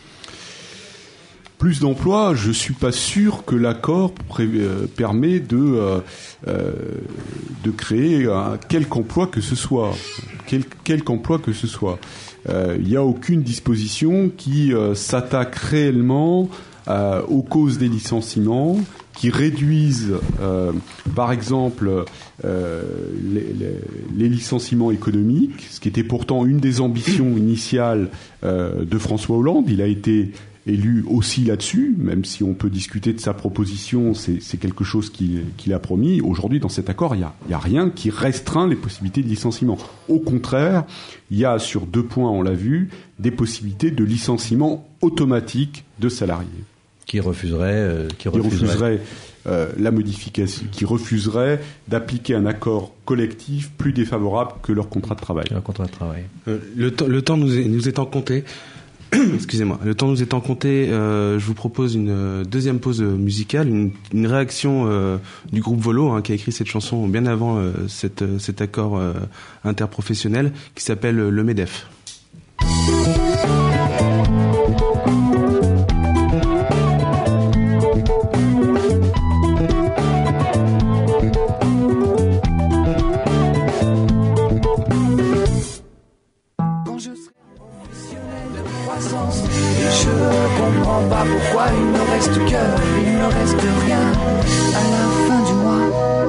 Plus d'emplois, je suis pas sûr que l'accord permet de créer quelque emploi que ce soit. Quelque emploi que ce soit. Il n'y a aucune disposition qui s'attaque réellement aux causes des licenciements, qui réduisent, par exemple, les licenciements économiques, ce qui était pourtant une des ambitions initiales de François Hollande. Il a été élu aussi là-dessus, même si on peut discuter de sa proposition, c'est quelque chose qu'il a promis. Aujourd'hui, dans cet accord, il y a rien qui restreint les possibilités de licenciement. Au contraire, il y a sur 2 points, on l'a vu, des possibilités de licenciement automatique de salariés. Qui refuserait la modification, qui refuserait d'appliquer un accord collectif plus défavorable que leur contrat de travail. Le temps nous étant compté. Excusez-moi. Le temps nous étant compté, je vous propose une deuxième pause musicale, une réaction du groupe Volo, qui a écrit cette chanson bien avant cet accord interprofessionnel, qui s'appelle le MEDEF. Pourquoi il ne reste que, il ne reste rien à la fin du mois.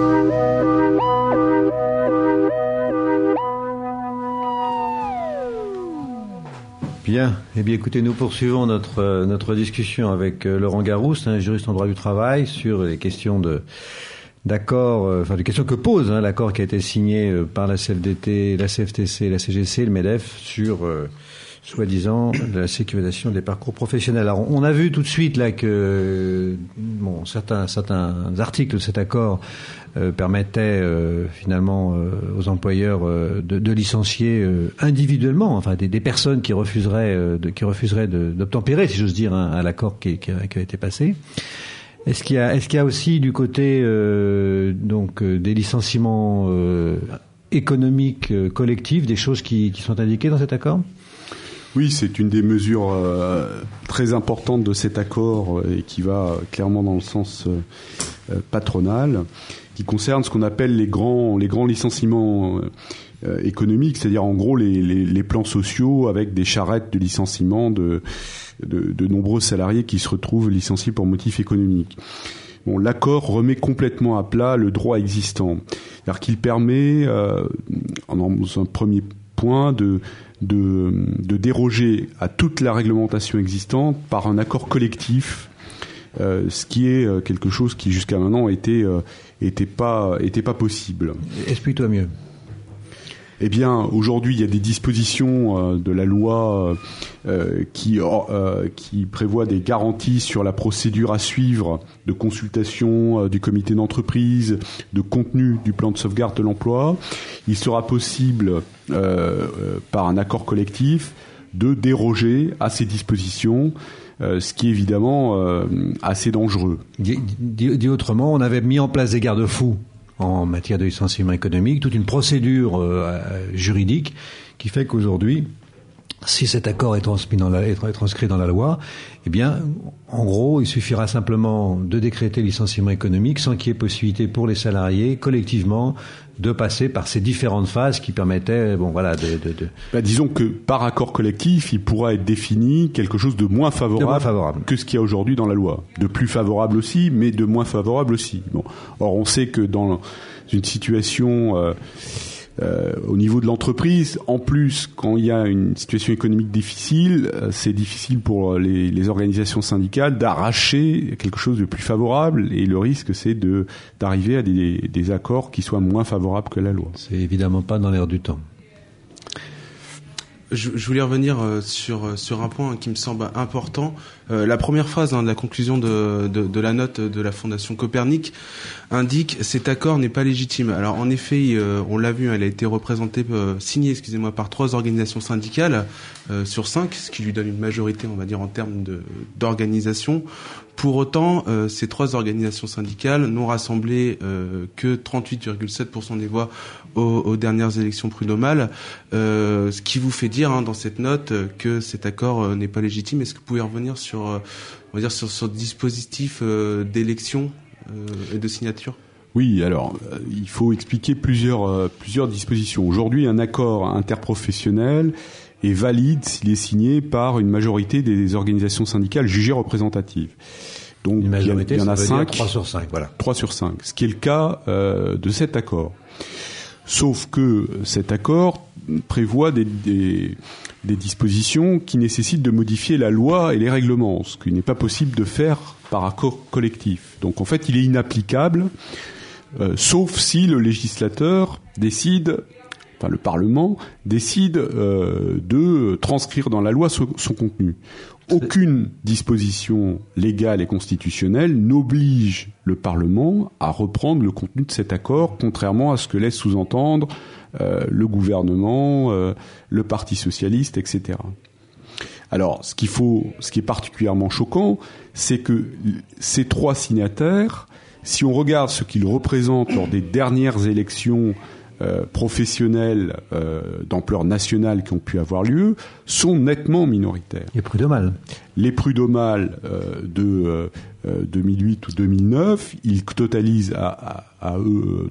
Bien, eh bien écoutez, nous poursuivons notre discussion avec Laurent Garouste, juriste en droit du travail, sur les questions d'accord, les questions que pose l'accord qui a été signé par la CFDT, la CFTC, la CGC, le MEDEF sur soi-disant de la sécurisation des parcours professionnels. Alors, on a vu tout de suite là que certains articles de cet accord permettaient finalement aux employeurs de licencier individuellement, des personnes qui refuseraient d'obtempérer, si j'ose dire, à l'accord qui a été passé. Est-ce qu'il y a aussi du côté des licenciements économiques collectifs, des choses qui sont indiquées dans cet accord ? Oui, c'est une des mesures très importantes de cet accord et qui va clairement dans le sens patronal, qui concerne ce qu'on appelle les grands licenciements économiques, c'est-à-dire en gros les plans sociaux avec des charrettes de licenciement de nombreux salariés qui se retrouvent licenciés pour motif économique. Bon, l'accord remet complètement à plat le droit existant, c'est-à-dire qu'il permet, dans un premier point, de déroger à toute la réglementation existante par un accord collectif, ce qui est quelque chose qui jusqu'à maintenant était pas possible. Explique-toi mieux. Eh bien, aujourd'hui, il y a des dispositions de la loi qui prévoient des garanties sur la procédure à suivre de consultation du comité d'entreprise, de contenu du plan de sauvegarde de l'emploi. Il sera possible, par un accord collectif, de déroger à ces dispositions, ce qui est évidemment assez dangereux. Dit autrement, on avait mis en place des garde-fous en matière de licenciement économique, toute une procédure juridique qui fait qu'aujourd'hui, si cet accord est transcrit dans la loi, eh bien, en gros, il suffira simplement de décréter le licenciement économique sans qu'il y ait possibilité pour les salariés, collectivement, de passer par ces différentes phases qui permettaient, disons que par accord collectif, il pourra être défini quelque chose de moins favorable que ce qu'il y a aujourd'hui dans la loi. De plus favorable aussi, mais de moins favorable aussi. Bon. Or, on sait que dans une situation au niveau de l'entreprise, en plus, quand il y a une situation économique difficile, c'est difficile pour les organisations syndicales d'arracher quelque chose de plus favorable, et le risque, c'est d'arriver à des accords qui soient moins favorables que la loi. C'est évidemment pas dans l'air du temps. Je voulais revenir sur un point qui me semble important. La première phrase de la conclusion de la note de la Fondation Copernic indique « Cet accord n'est pas légitime ». Alors en effet, on l'a vu, elle a été signée par 3 organisations syndicales sur 5, ce qui lui donne une majorité, on va dire, en termes d'organisation. Pour autant, ces 3 organisations syndicales n'ont rassemblé que 38,7% des voix aux dernières élections prud'homales, ce qui vous fait dire dans cette note que cet accord n'est pas légitime. Est-ce que vous pouvez revenir sur le dispositif d'élection et de signature ? Oui, alors il faut expliquer plusieurs dispositions. Aujourd'hui, un accord interprofessionnel est valide s'il est signé par une majorité des organisations syndicales jugées représentatives. Donc une majorité, il y en a 5, 3 sur 5, voilà. 3 sur 5, ce qui est le cas de cet accord. Sauf que cet accord prévoit des dispositions qui nécessitent de modifier la loi et les règlements, ce qui n'est pas possible de faire par accord collectif. Donc en fait, il est inapplicable, sauf si le législateur décide, enfin le Parlement décide de transcrire dans la loi son contenu. Aucune disposition légale et constitutionnelle n'oblige le Parlement à reprendre le contenu de cet accord, contrairement à ce que laisse sous-entendre le gouvernement, le Parti socialiste, etc. Alors, ce qui est particulièrement choquant, c'est que ces 3 signataires, si on regarde ce qu'ils représentent lors des dernières élections professionnels d'ampleur nationale qui ont pu avoir lieu sont nettement minoritaires. Les prud'homales de 2008 ou 2009, ils totalisent à eux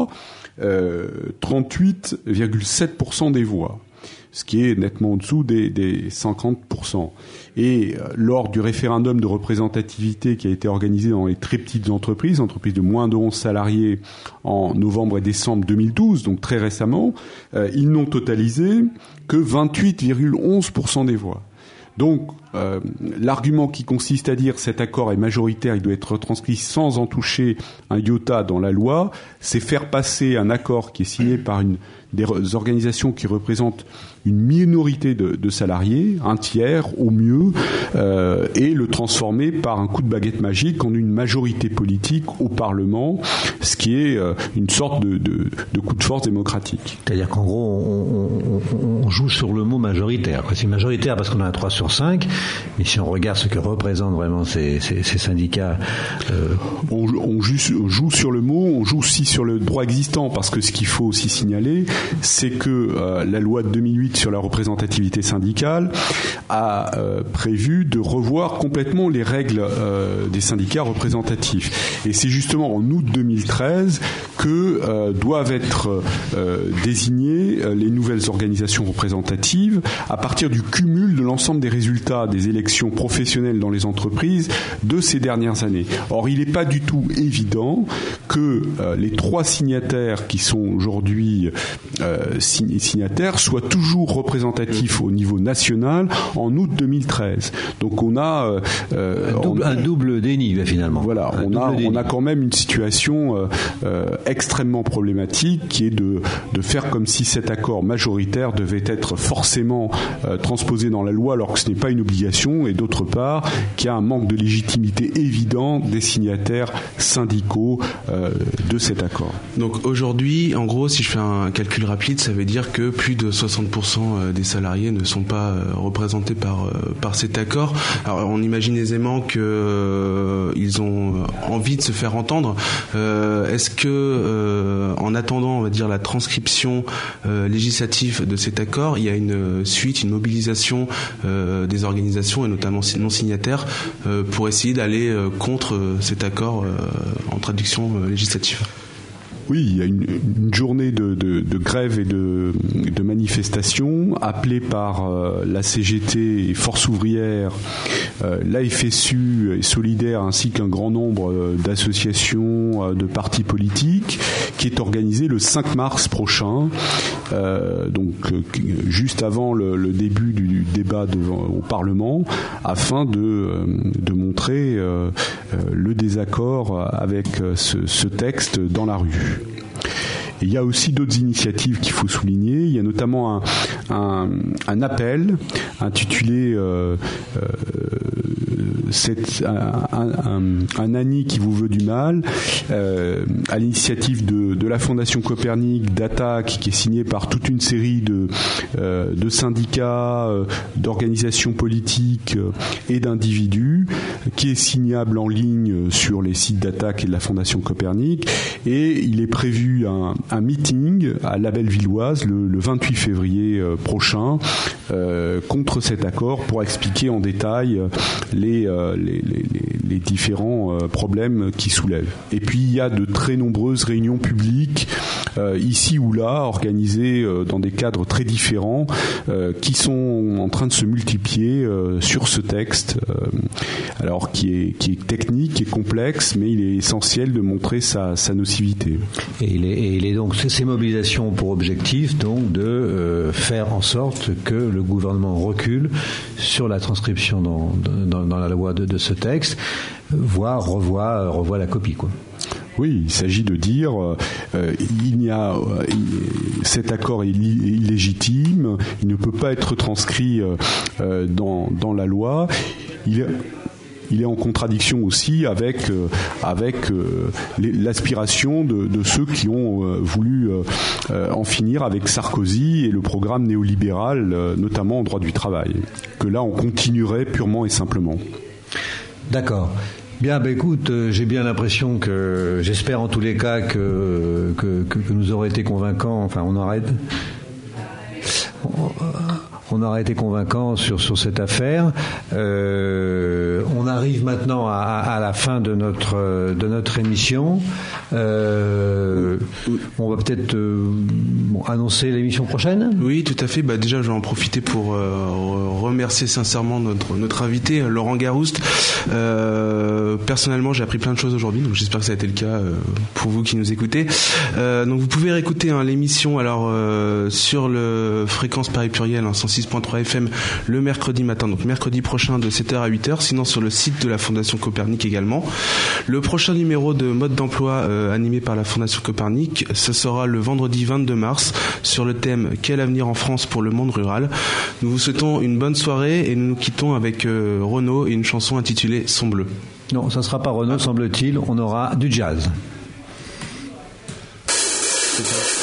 38,7% des voix, ce qui est nettement en dessous des 50%. Et lors du référendum de représentativité qui a été organisé dans les très petites entreprises de moins de 11 salariés en novembre et décembre 2012, donc très récemment, ils n'ont totalisé que 28,11% des voix. Donc, l'argument qui consiste à dire cet accord est majoritaire, il doit être retranscrit sans en toucher un iota dans la loi, c'est faire passer un accord qui est signé par des organisations qui représentent une minorité de salariés, un tiers au mieux, et le transformer par un coup de baguette magique en une majorité politique au Parlement, ce qui est une sorte de coup de force démocratique. C'est-à-dire qu'en gros, on joue sur le mot majoritaire. C'est majoritaire parce qu'on a un 3 sur 5, mais si on regarde ce que représentent vraiment ces syndicats... On joue sur le mot, on joue aussi sur le droit existant, parce que ce qu'il faut aussi signaler, c'est que la loi de 2008 sur la représentativité syndicale a prévu de revoir complètement les règles des syndicats représentatifs. Et c'est justement en août 2013 que doivent être désignées les nouvelles organisations représentatives à partir du cumul de l'ensemble des résultats des élections professionnelles dans les entreprises de ces dernières années. Or, il n'est pas du tout évident que les 3 signataires qui sont aujourd'hui signataires soient toujours représentatifs au niveau national en août 2013. Donc on a un double déni finalement. Voilà, on a quand même une situation extrêmement problématique qui est de faire comme si cet accord majoritaire devait être forcément transposé dans la loi alors que ce n'est pas une obligation, et d'autre part qu'il y a un manque de légitimité évident des signataires syndicaux de cet accord. Donc aujourd'hui, en gros, si je fais un calcul rapide, ça veut dire que plus de 60% des salariés ne sont pas représentés par cet accord. Alors on imagine aisément que ils ont envie de se faire entendre. Est-ce que en attendant, on va dire, la transcription législative de cet accord, il y a une suite, une mobilisation des organisations et notamment non signataires pour essayer d'aller contre cet accord en traduction législative? Oui, il y a une journée de grève et de manifestation appelée par la CGT et Force ouvrière, la FSU et Solidaire ainsi qu'un grand nombre d'associations, de partis politiques, qui est organisée le 5 mars prochain, donc juste avant le début du débat au Parlement, afin de montrer le désaccord avec ce texte dans la rue. Et il y a aussi d'autres initiatives qu'il faut souligner. Il y a notamment un appel intitulé un Annie qui vous veut du mal, à l'initiative de la Fondation Copernic, d'ATTAC, qui est signé par toute une série de syndicats, d'organisations politiques et d'individus, qui est signable en ligne sur les sites d'ATTAC et de la Fondation Copernic. Et il est prévu un meeting à la Bellevilloise le 28 février prochain contre cet accord pour expliquer en détail les différents problèmes qui soulèvent. Et puis il y a de très nombreuses réunions publiques ici ou là, organisées dans des cadres très différents, qui sont en train de se multiplier sur ce texte, alors qui est technique, qui est complexe, mais il est essentiel de montrer sa nocivité. Et il est donc ces mobilisations pour objectif donc de faire en sorte que le gouvernement recule sur la transcription dans la loi de ce texte, voire revoit la copie, quoi. Oui, il s'agit de dire cet accord est illégitime, il ne peut pas être transcrit dans la loi. Il est en contradiction aussi avec l'aspiration de ceux qui ont voulu en finir avec Sarkozy et le programme néolibéral, notamment en droit du travail, que là on continuerait purement et simplement. D'accord. Bien, écoute, j'ai bien l'impression j'espère en tous les cas que nous aurons été convaincants. Enfin, on aura été convaincant sur cette affaire. On arrive maintenant à la fin de notre émission. On va peut-être annoncer l'émission prochaine. Oui, tout à fait. Déjà, je vais en profiter pour remercier sincèrement notre invité, Laurent Garouste. Personnellement, j'ai appris plein de choses aujourd'hui, donc j'espère que ça a été le cas pour vous qui nous écoutez. Donc vous pouvez réécouter l'émission sur le fréquence Paris Pluriel 106.3 FM le mercredi matin, donc mercredi prochain de 7h à 8h, sinon sur le site de la Fondation Copernic également. Le prochain numéro de Mode d'emploi animé par la Fondation Copernic, ce sera le vendredi 22 mars sur le thème « Quel avenir en France pour le monde rural ?» Nous vous souhaitons une bonne soirée et nous nous quittons avec Renaud et une chanson intitulée « Son bleu ». Non, ça ne sera pas Renaud, semble-t-il, on aura du jazz. C'est ça.